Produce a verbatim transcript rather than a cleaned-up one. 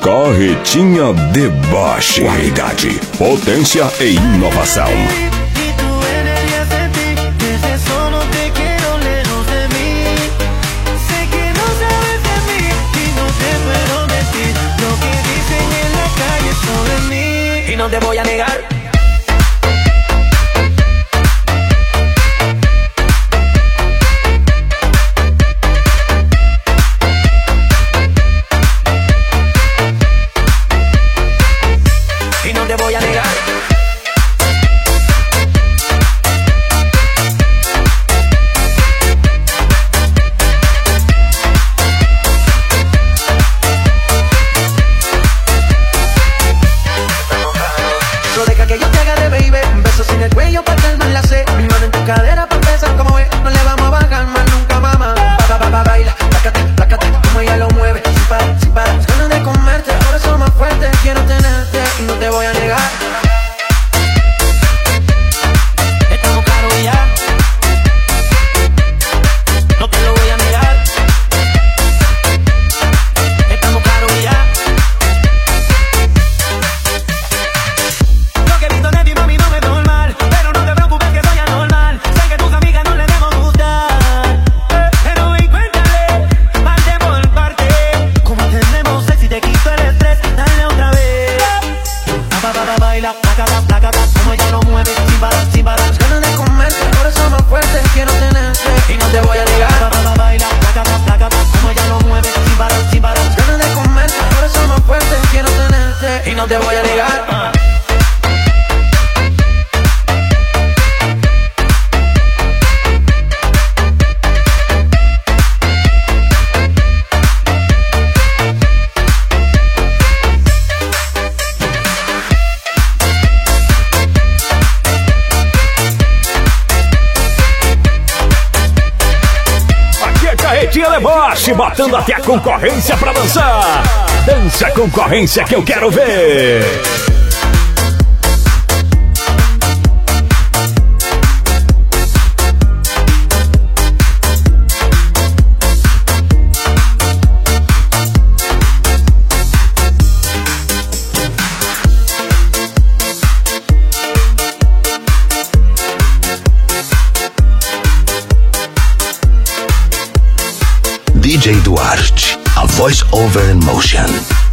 Carretinha Deboche. Qualidade, potência e inovação. No te voy a negar. Y no te voy a negar. Que yo te agarre, baby, un beso sin el cuello pa' calmar la sed. Mi mano en tu cadera pa' empezar, como ves, no le vamos a bajar más nunca, mamá. Ba, ba, ba, ba, baila, plácate, plácate, como ella lo mueve, sin parar, sin parar. Las ganas de comerte, ahora son más fuertes, quiero tenerte y no te voy a negar. Estamos claros y ya, no te lo voy a negar. Estamos claros y ya. Baila, plácata, plácata, como ella lo mueve, sin parar, sin parar. Las ganas de comerte, ahora son más fuertes, quiero tenerte y no te voy a negar. Baila, plácata, plácata, como ella lo mueve, sin parar, sin parar. Las ganas de comerte, ahora son más fuertes, quiero tenerte y no te voy a negar. Carretinha Deboche, botando até a concorrência pra dançar. Dança a concorrência que eu quero ver. D J Duarte, a voice over in motion.